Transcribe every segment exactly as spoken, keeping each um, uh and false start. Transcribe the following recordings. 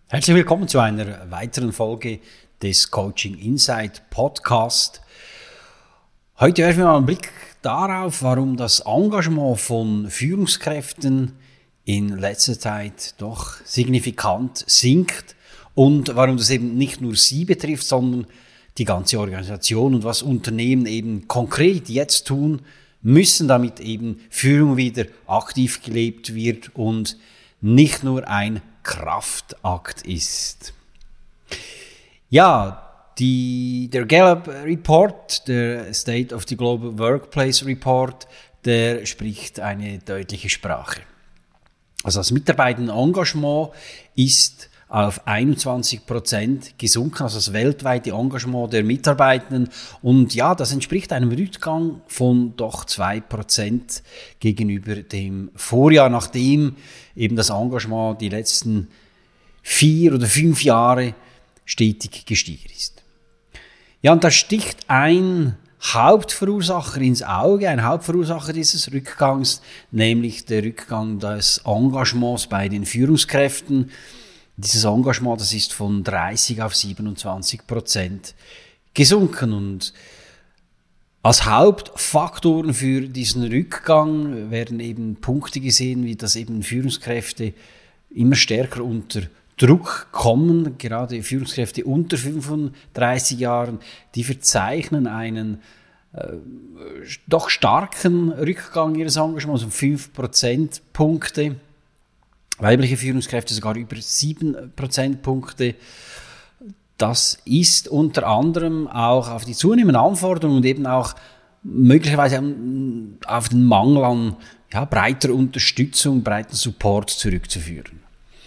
Herzlich willkommen zu einer weiteren Folge des Coaching Insight Podcast. Heute werfen wir mal einen Blick darauf, warum das Engagement von Führungskräften in letzter Zeit doch signifikant sinkt und warum das eben nicht nur sie betrifft, sondern die ganze Organisation und was Unternehmen eben konkret jetzt tun müssen, damit eben Führung wieder aktiv gelebt wird und nicht nur ein Kraftakt ist. Ja, die, der Gallup Report, der State of the Global Workplace Report, der spricht eine deutliche Sprache. Also das Mitarbeiterengagement ist auf einundzwanzig Prozent gesunken, also das weltweite Engagement der Mitarbeitenden. Und ja, das entspricht einem Rückgang von doch zwei Prozent gegenüber dem Vorjahr, nachdem eben das Engagement die letzten vier oder fünf Jahre stetig gestiegen ist. Ja, und da sticht ein Hauptverursacher ins Auge, ein Hauptverursacher dieses Rückgangs, nämlich der Rückgang des Engagements bei den Führungskräften. Dieses Engagement, das ist von dreißig auf siebenundzwanzig Prozent gesunken. Und als Hauptfaktoren für diesen Rückgang werden eben Punkte gesehen, wie dass eben Führungskräfte immer stärker unter Druck kommen. Gerade Führungskräfte unter fünfunddreißig Jahren, die verzeichnen einen äh, doch starken Rückgang ihres Engagements um fünf Prozentpunkte. Weibliche Führungskräfte sogar über sieben Prozentpunkte. Das ist unter anderem auch auf die zunehmenden Anforderungen und eben auch möglicherweise auf den Mangel an ja, breiter Unterstützung, breiten Support zurückzuführen.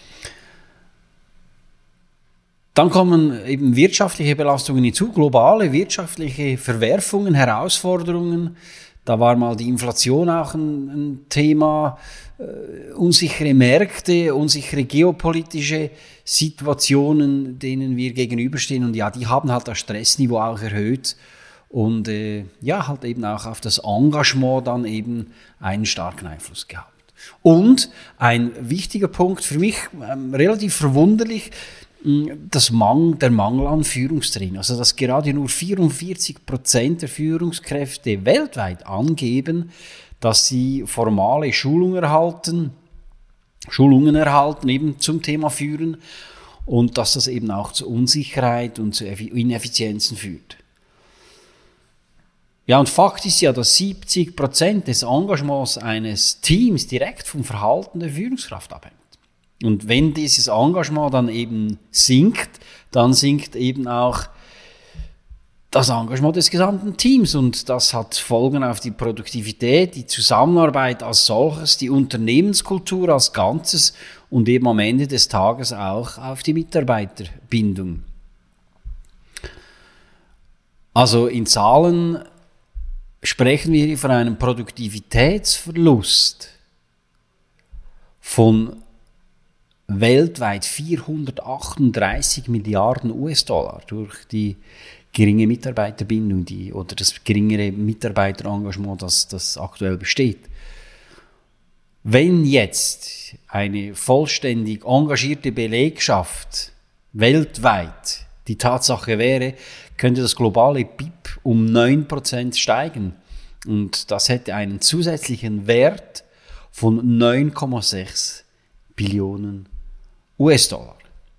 Dann kommen eben wirtschaftliche Belastungen hinzu, globale wirtschaftliche Verwerfungen, Herausforderungen. Da war mal die Inflation auch ein, ein Thema, äh, unsichere Märkte, unsichere geopolitische Situationen, denen wir gegenüberstehen. Und ja, die haben halt das Stressniveau auch erhöht und äh, ja, halt eben auch auf das Engagement dann eben einen starken Einfluss gehabt. Und ein wichtiger Punkt für mich, ähm, relativ verwunderlich, Das Mangel, der Mangel an Führungstraining. Also, dass gerade nur vierundvierzig Prozent der Führungskräfte weltweit angeben, dass sie formale Schulungen erhalten, Schulungen erhalten eben zum Thema Führen und dass das eben auch zu Unsicherheit und zu Ineffizienzen führt. Ja, und Fakt ist ja, dass siebzig Prozent des Engagements eines Teams direkt vom Verhalten der Führungskraft abhängt. Und wenn dieses Engagement dann eben sinkt, dann sinkt eben auch das Engagement des gesamten Teams. Und das hat Folgen auf die Produktivität, die Zusammenarbeit als solches, die Unternehmenskultur als Ganzes und eben am Ende des Tages auch auf die Mitarbeiterbindung. Also in Zahlen sprechen wir hier von einem Produktivitätsverlust von weltweit vierhundertachtunddreißig Milliarden U S-Dollar durch die geringe Mitarbeiterbindung die, oder das geringere Mitarbeiterengagement, das, das aktuell besteht. Wenn jetzt eine vollständig engagierte Belegschaft weltweit die Tatsache wäre, könnte das globale B I P um neun Prozent steigen. Und das hätte einen zusätzlichen Wert von neun Komma sechs Billionen U S-Dollar.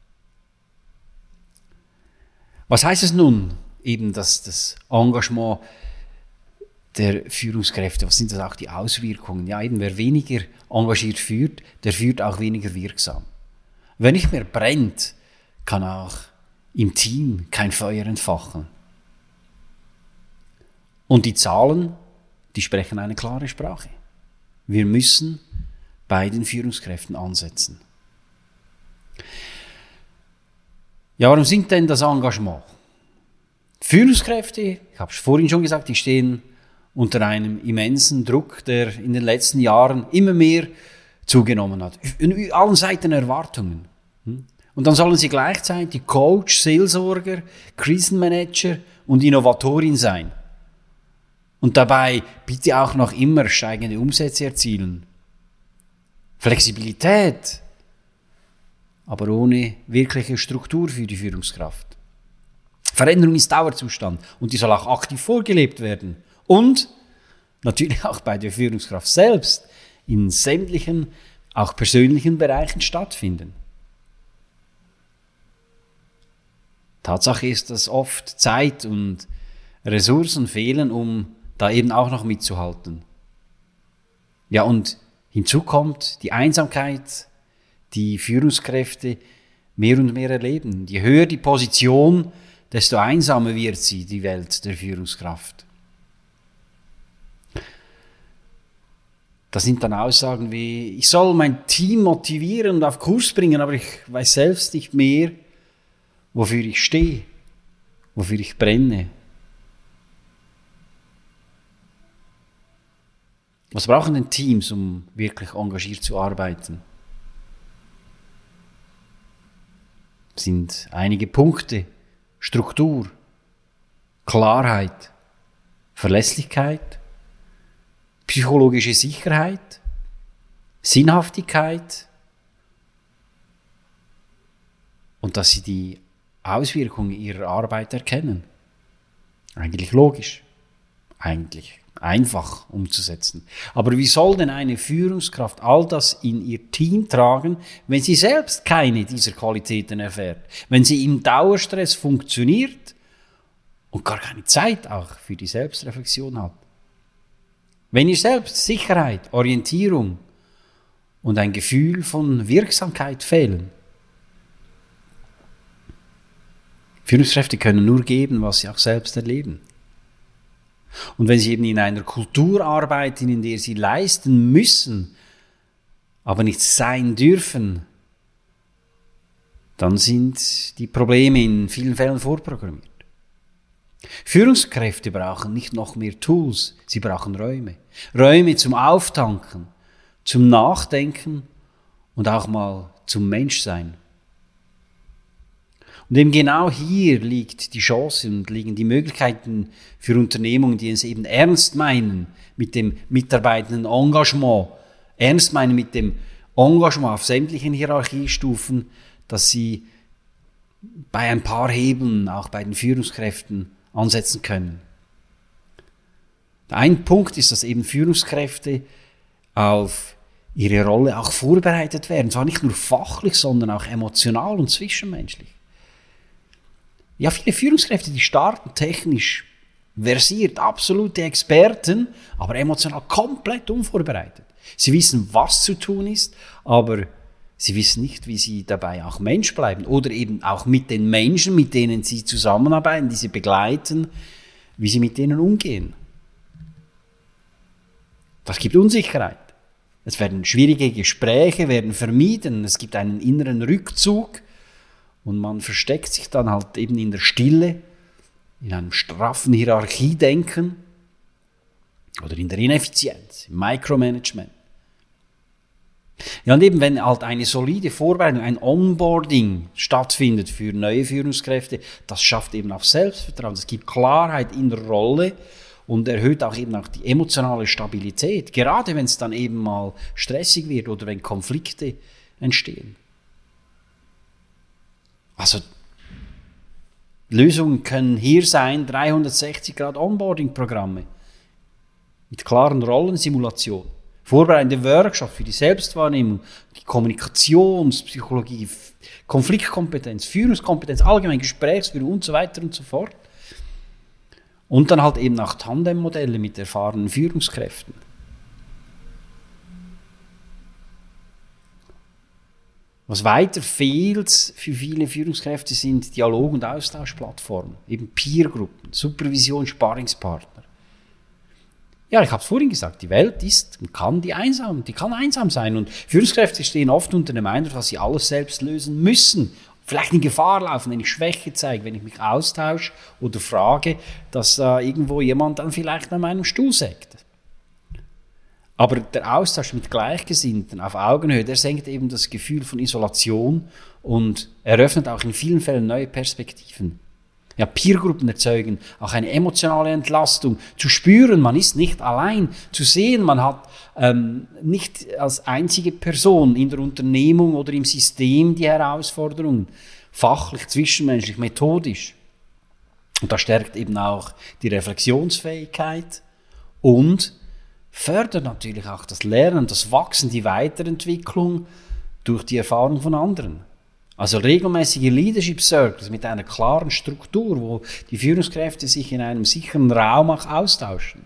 Was heißt es nun, eben dass das Engagement der Führungskräfte, was sind das auch die Auswirkungen? Ja, eben wer weniger engagiert führt, der führt auch weniger wirksam. Wer nicht mehr brennt, kann auch im Team kein Feuer entfachen. Und die Zahlen, die sprechen eine klare Sprache. Wir müssen bei den Führungskräften ansetzen. Ja, warum sinkt denn das Engagement? Führungskräfte, ich habe es vorhin schon gesagt, die stehen unter einem immensen Druck, der in den letzten Jahren immer mehr zugenommen hat. In allen Seiten Erwartungen. Und dann sollen sie gleichzeitig Coach, Seelsorger, Krisenmanager und Innovatorin sein. Und dabei bitte auch noch immer steigende Umsätze erzielen. Flexibilität aber ohne wirkliche Struktur für die Führungskraft. Veränderung ist Dauerzustand und die soll auch aktiv vorgelebt werden. Und natürlich auch bei der Führungskraft selbst in sämtlichen, auch persönlichen Bereichen stattfinden. Tatsache ist, dass oft Zeit und Ressourcen fehlen, um da eben auch noch mitzuhalten. Ja, und hinzu kommt die Einsamkeit, die Führungskräfte mehr und mehr erleben. Je höher die Position, desto einsamer wird sie, die Welt der Führungskraft. Das sind dann Aussagen wie, ich soll mein Team motivieren und auf Kurs bringen, aber ich weiß selbst nicht mehr, wofür ich stehe, wofür ich brenne. Was brauchen denn Teams, um wirklich engagiert zu arbeiten? Das sind einige Punkte: Struktur, Klarheit, Verlässlichkeit, psychologische Sicherheit, Sinnhaftigkeit und dass sie die Auswirkungen ihrer Arbeit erkennen. Eigentlich logisch, eigentlich einfach umzusetzen. Aber wie soll denn eine Führungskraft all das in ihr Team tragen, wenn sie selbst keine dieser Qualitäten erfährt? Wenn sie im Dauerstress funktioniert und gar keine Zeit auch für die Selbstreflexion hat? Wenn ihr selbst Sicherheit, Orientierung und ein Gefühl von Wirksamkeit fehlen? Führungskräfte können nur geben, was sie auch selbst erleben. Und wenn sie eben in einer Kultur arbeiten, in der sie leisten müssen, aber nicht sein dürfen, dann sind die Probleme in vielen Fällen vorprogrammiert. Führungskräfte brauchen nicht noch mehr Tools, sie brauchen Räume. Räume zum Auftanken, zum Nachdenken und auch mal zum Menschsein. Und eben genau hier liegt die Chance und liegen die Möglichkeiten für Unternehmungen, die es eben ernst meinen mit dem mitarbeitenden Engagement, ernst meinen mit dem Engagement auf sämtlichen Hierarchiestufen, dass sie bei ein paar Hebeln, auch bei den Führungskräften, ansetzen können. Ein Punkt ist, dass eben Führungskräfte auf ihre Rolle auch vorbereitet werden, zwar nicht nur fachlich, sondern auch emotional und zwischenmenschlich. Ja, viele Führungskräfte, die starten technisch versiert, absolute Experten, aber emotional komplett unvorbereitet. Sie wissen, was zu tun ist, aber sie wissen nicht, wie sie dabei auch Mensch bleiben oder eben auch mit den Menschen, mit denen sie zusammenarbeiten, die sie begleiten, wie sie mit denen umgehen. Das gibt Unsicherheit. Es werden schwierige Gespräche, werden vermieden, es gibt einen inneren Rückzug und man versteckt sich dann halt eben in der Stille, in einem straffen Hierarchiedenken oder in der Ineffizienz, im Micromanagement. Ja, und eben, wenn halt eine solide Vorbereitung, ein Onboarding stattfindet für neue Führungskräfte, das schafft eben auch Selbstvertrauen, es gibt Klarheit in der Rolle und erhöht auch eben auch die emotionale Stabilität, gerade wenn es dann eben mal stressig wird oder wenn Konflikte entstehen. Also, Lösungen können hier sein, dreihundertsechzig Grad Onboarding-Programme mit klaren Rollensimulationen. Vorbereitende Workshops für die Selbstwahrnehmung, die Kommunikationspsychologie, Konfliktkompetenz, Führungskompetenz, allgemein Gesprächsführung und so weiter und so fort. Und dann halt eben auch Tandemmodelle mit erfahrenen Führungskräften. Was weiter fehlt für viele Führungskräfte sind Dialog- und Austauschplattformen, eben Peergruppen, Supervision, Sparringspartner. Ja, ich habe es vorhin gesagt, die Welt ist und kann die einsam, die kann einsam sein und Führungskräfte stehen oft unter dem Eindruck, dass sie alles selbst lösen müssen. Vielleicht in Gefahr laufen, wenn ich Schwäche zeige, wenn ich mich austausche oder frage, dass äh, irgendwo jemand dann vielleicht an meinem Stuhl sägt. Aber der Austausch mit Gleichgesinnten auf Augenhöhe, der senkt eben das Gefühl von Isolation und eröffnet auch in vielen Fällen neue Perspektiven. Ja, Peergruppen erzeugen auch eine emotionale Entlastung, zu spüren, man ist nicht allein, zu sehen, man hat ähm, nicht als einzige Person in der Unternehmung oder im System die Herausforderungen, fachlich, zwischenmenschlich, methodisch. Und das stärkt eben auch die Reflexionsfähigkeit und fördert natürlich auch das Lernen, das Wachsen, die Weiterentwicklung durch die Erfahrung von anderen. Also regelmäßige Leadership Circles mit einer klaren Struktur, wo die Führungskräfte sich in einem sicheren Raum auch austauschen.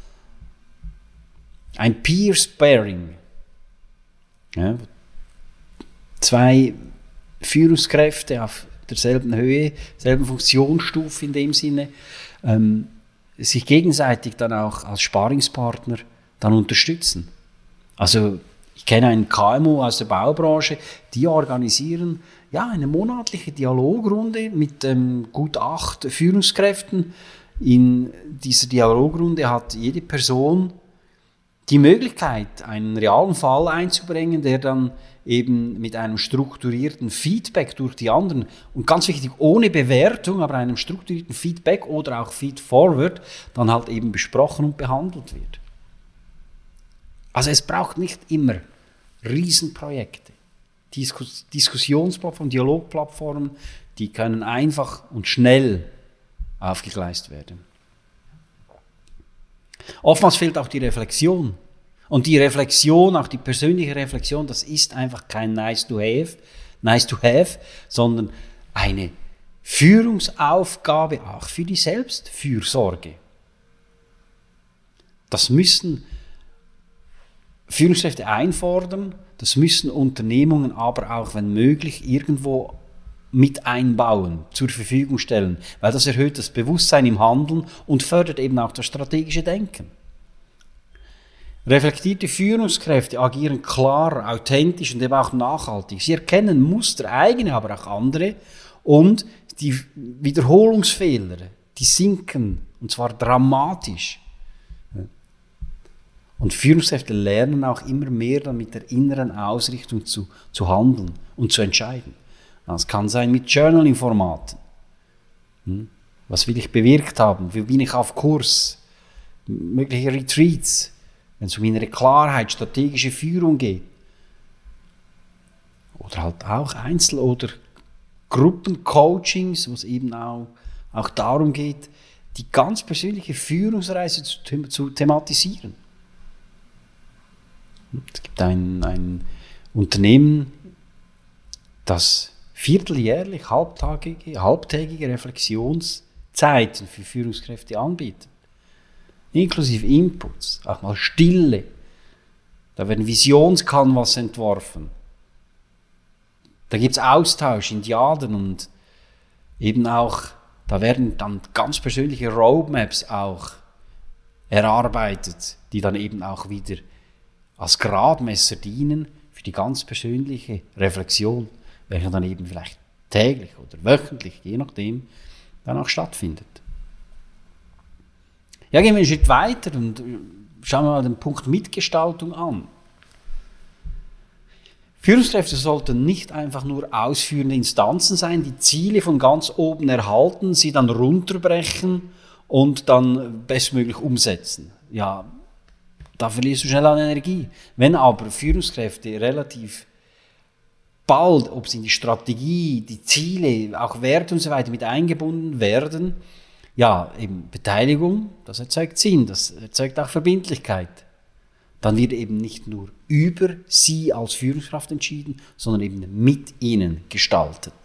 Ein Peer Sparing. Ja, zwei Führungskräfte auf derselben Höhe, selben Funktionsstufe in dem Sinne, ähm, sich gegenseitig dann auch als Sparingspartner dann unterstützen. Also ich kenne einen K M U aus der Baubranche, die organisieren ja eine monatliche Dialogrunde mit ähm, gut acht Führungskräften. In dieser Dialogrunde hat jede Person die Möglichkeit, einen realen Fall einzubringen, der dann eben mit einem strukturierten Feedback durch die anderen und ganz wichtig, ohne Bewertung, aber einem strukturierten Feedback oder auch Feedforward dann halt eben besprochen und behandelt wird. Also es braucht nicht immer Riesenprojekte. Diskus- Diskussionsplattformen, Dialogplattformen, die können einfach und schnell aufgegleist werden. Oftmals fehlt auch die Reflexion. Und die Reflexion, auch die persönliche Reflexion, das ist einfach kein nice to have, nice to have, sondern eine Führungsaufgabe auch für die Selbstfürsorge. Das müssen Führungskräfte einfordern, das müssen Unternehmungen aber auch, wenn möglich, irgendwo mit einbauen, zur Verfügung stellen, weil das erhöht das Bewusstsein im Handeln und fördert eben auch das strategische Denken. Reflektierte Führungskräfte agieren klar, authentisch und eben auch nachhaltig. Sie erkennen Muster, eigene, aber auch andere, und die Wiederholungsfehler, die sinken, und zwar dramatisch. Und Führungskräfte lernen auch immer mehr dann mit der inneren Ausrichtung zu, zu handeln und zu entscheiden. Das kann sein mit Journaling-Formaten. Hm? Was will ich bewirkt haben? Wie bin ich auf Kurs? Mögliche Retreats, wenn es um innere Klarheit, strategische Führung geht. Oder halt auch Einzel- oder Gruppencoachings, wo es eben auch, auch darum geht, die ganz persönliche Führungsreise zu, them- zu thematisieren. Es gibt ein, ein Unternehmen, das vierteljährlich halbtägige, halbtägige Reflexionszeiten für Führungskräfte anbietet. Inklusive Inputs, auch mal Stille. Da werden Visionscanvas entworfen. Da gibt es Austausch in Diaden und eben auch, da werden dann ganz persönliche Roadmaps auch erarbeitet, die dann eben auch wieder als Gradmesser dienen für die ganz persönliche Reflexion, welche dann eben vielleicht täglich oder wöchentlich, je nachdem, dann auch stattfindet. Ja, gehen wir einen Schritt weiter und schauen wir mal den Punkt Mitgestaltung an. Führungskräfte sollten nicht einfach nur ausführende Instanzen sein, die Ziele von ganz oben erhalten, sie dann runterbrechen und dann bestmöglich umsetzen. Ja, da verlierst du schnell an Energie. Wenn aber Führungskräfte relativ bald, ob sie in die Strategie, die Ziele, auch Werte und so weiter mit eingebunden werden, ja, eben Beteiligung, das erzeugt Sinn, das erzeugt auch Verbindlichkeit. Dann wird eben nicht nur über sie als Führungskraft entschieden, sondern eben mit ihnen gestaltet.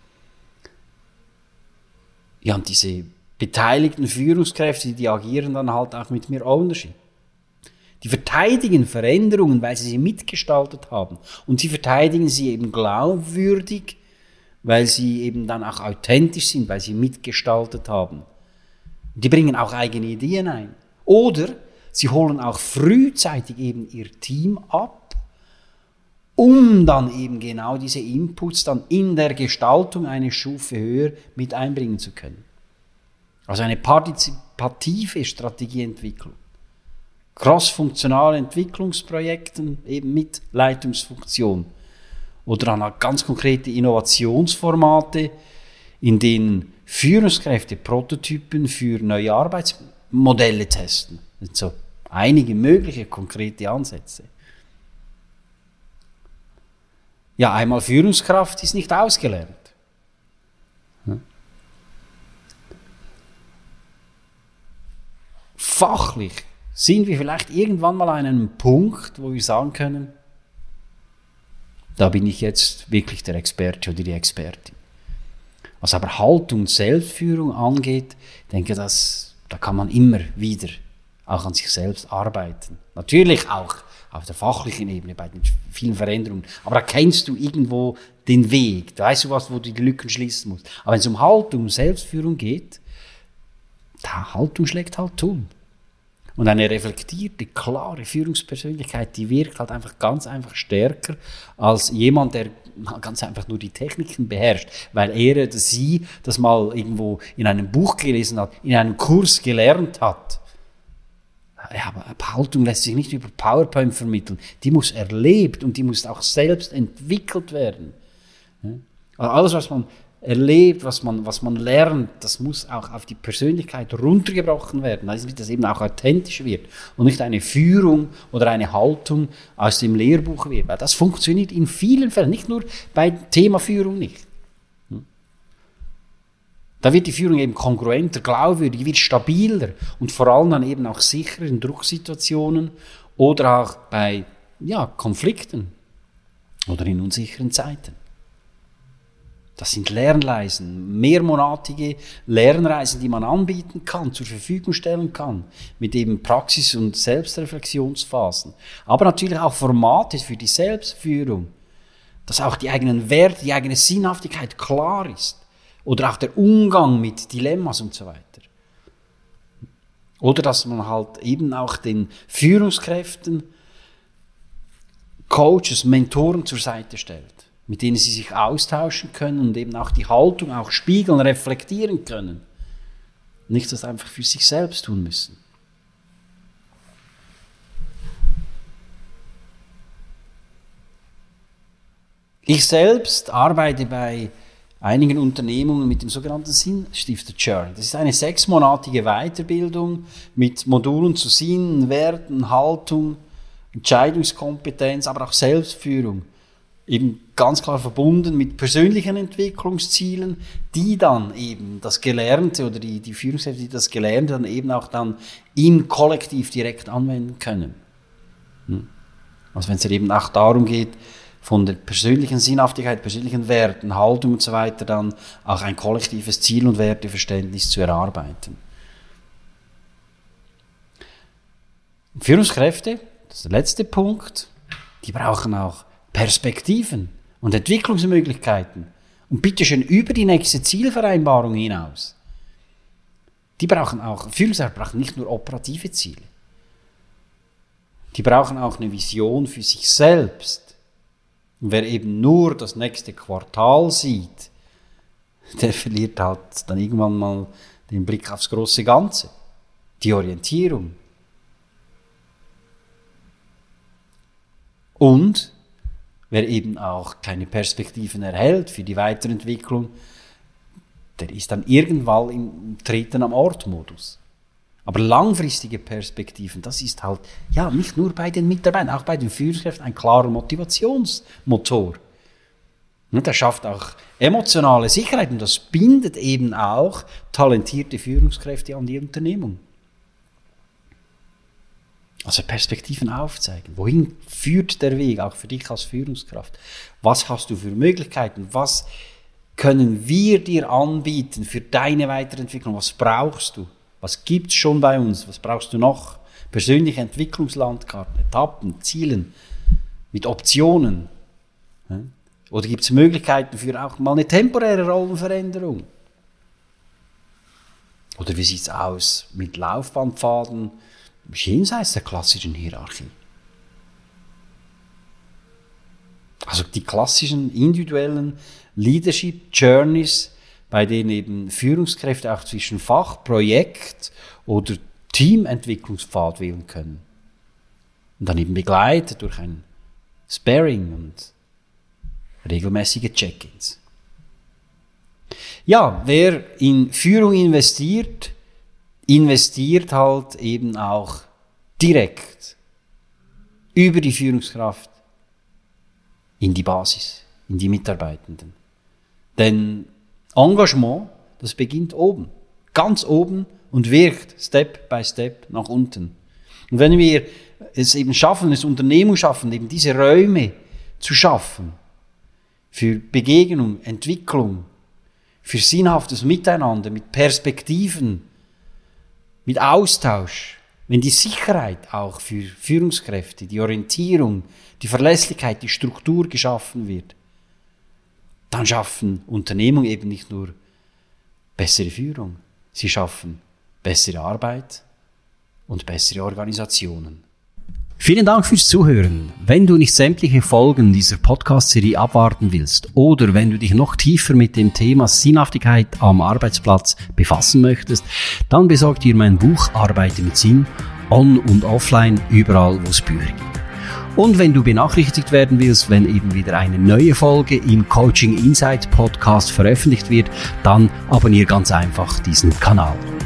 Ja, und diese beteiligten Führungskräfte, die agieren dann halt auch mit mehr Ownership. Die verteidigen Veränderungen, weil sie sie mitgestaltet haben. Und sie verteidigen sie eben glaubwürdig, weil sie eben dann auch authentisch sind, weil sie mitgestaltet haben. Die bringen auch eigene Ideen ein. Oder sie holen auch frühzeitig eben ihr Team ab, um dann eben genau diese Inputs dann in der Gestaltung eine Stufe höher mit einbringen zu können. Also eine partizipative Strategieentwicklung. Cross-funktionale Entwicklungsprojekten eben mit Leitungsfunktion. Oder dann ganz konkrete Innovationsformate, in denen Führungskräfte Prototypen für neue Arbeitsmodelle testen. Das sind so einige mögliche konkrete Ansätze. Ja, einmal Führungskraft ist nicht ausgelernt. Hm? Fachlich sind wir vielleicht irgendwann mal an einem Punkt, wo wir sagen können, da bin ich jetzt wirklich der Experte oder die Expertin. Was aber Haltung und Selbstführung angeht, denke ich, dass, da kann man immer wieder auch an sich selbst arbeiten. Natürlich auch auf der fachlichen Ebene bei den vielen Veränderungen. Aber da kennst du irgendwo den Weg. Da weißt du was, wo du die Lücken schließen musst. Aber wenn es um Haltung und Selbstführung geht, da Haltung schlägt halt Tun. Und eine reflektierte, klare Führungspersönlichkeit, die wirkt halt einfach ganz einfach stärker als jemand, der ganz einfach nur die Techniken beherrscht, weil er oder sie das mal irgendwo in einem Buch gelesen hat, in einem Kurs gelernt hat. Ja, aber Haltung lässt sich nicht über PowerPoint vermitteln. Die muss erlebt und die muss auch selbst entwickelt werden. Also alles, was man erlebt, was man, was man lernt, das muss auch auf die Persönlichkeit runtergebrochen werden, damit das eben auch authentisch wird und nicht eine Führung oder eine Haltung aus dem Lehrbuch wird. Weil das funktioniert in vielen Fällen, nicht nur beim Thema Führung nicht. Da wird die Führung eben kongruenter, glaubwürdiger, wird stabiler und vor allem dann eben auch sicherer in Drucksituationen oder auch bei ja, Konflikten oder in unsicheren Zeiten. Das sind Lernreisen, mehrmonatige Lernreisen, die man anbieten kann, zur Verfügung stellen kann, mit eben Praxis- und Selbstreflexionsphasen. Aber natürlich auch Formate für die Selbstführung, dass auch die eigenen Werte, die eigene Sinnhaftigkeit klar ist. Oder auch der Umgang mit Dilemmas und so weiter. Oder dass man halt eben auch den Führungskräften, Coaches, Mentoren zur Seite stellt, mit denen sie sich austauschen können und eben auch die Haltung auch spiegeln, reflektieren können. Nicht das einfach für sich selbst tun müssen. Ich selbst arbeite bei einigen Unternehmungen mit dem sogenannten Sinnstifter Journey. Das ist eine sechsmonatige Weiterbildung mit Modulen zu Sinn, Werten, Haltung, Entscheidungskompetenz, aber auch Selbstführung. Eben ganz klar verbunden mit persönlichen Entwicklungszielen, die dann eben das Gelernte oder die, die Führungskräfte, die das Gelernte dann eben auch dann im Kollektiv direkt anwenden können. Also wenn es eben auch darum geht, von der persönlichen Sinnhaftigkeit, persönlichen Werten, Haltung und so weiter dann auch ein kollektives Ziel- und Werteverständnis zu erarbeiten. Führungskräfte, das ist der letzte Punkt, die brauchen auch Perspektiven und Entwicklungsmöglichkeiten und bitteschön über die nächste Zielvereinbarung hinaus. Die brauchen auch, Führungskräfte brauchen nicht nur operative Ziele. Die brauchen auch eine Vision für sich selbst. Und wer eben nur das nächste Quartal sieht, der verliert halt dann irgendwann mal den Blick aufs große Ganze, die Orientierung. Und wer eben auch keine Perspektiven erhält für die Weiterentwicklung, der ist dann irgendwann im Treten am Ort-Modus. Aber langfristige Perspektiven, das ist halt, ja, nicht nur bei den Mitarbeitern, auch bei den Führungskräften ein klarer Motivationsmotor. Und das schafft auch emotionale Sicherheit und das bindet eben auch talentierte Führungskräfte an die Unternehmung. Also Perspektiven aufzeigen. Wohin führt der Weg, auch für dich als Führungskraft? Was hast du für Möglichkeiten? Was können wir dir anbieten für deine Weiterentwicklung? Was brauchst du? Was gibt's schon bei uns? Was brauchst du noch? Persönliche Entwicklungslandkarten, Etappen, Zielen, mit Optionen. Oder gibt es Möglichkeiten für auch mal eine temporäre Rollenveränderung? Oder wie sieht es aus mit Laufbahnpfaden jenseits der klassischen Hierarchie? Also die klassischen individuellen Leadership Journeys, bei denen eben Führungskräfte auch zwischen Fach, Projekt oder Teamentwicklungspfad wählen können. Und dann eben begleitet durch ein Sparring und regelmäßige Check-ins. Ja, wer in Führung investiert, investiert halt eben auch direkt über die Führungskraft in die Basis, in die Mitarbeitenden. Denn Engagement, das beginnt oben, ganz oben und wirkt Step by Step nach unten. Und wenn wir es eben schaffen, das Unternehmen schaffen, eben diese Räume zu schaffen, für Begegnung, Entwicklung, für sinnhaftes Miteinander, mit Perspektiven, mit Austausch, wenn die Sicherheit auch für Führungskräfte, die Orientierung, die Verlässlichkeit, die Struktur geschaffen wird, dann schaffen Unternehmungen eben nicht nur bessere Führung, sie schaffen bessere Arbeit und bessere Organisationen. Vielen Dank fürs Zuhören. Wenn du nicht sämtliche Folgen dieser Podcast-Serie abwarten willst oder wenn du dich noch tiefer mit dem Thema Sinnhaftigkeit am Arbeitsplatz befassen möchtest, dann besorg dir mein Buch Arbeite mit Sinn, on- und offline, überall wo es Bücher gibt. Und wenn du benachrichtigt werden willst, wenn eben wieder eine neue Folge im Coaching Insight Podcast veröffentlicht wird, dann abonniere ganz einfach diesen Kanal.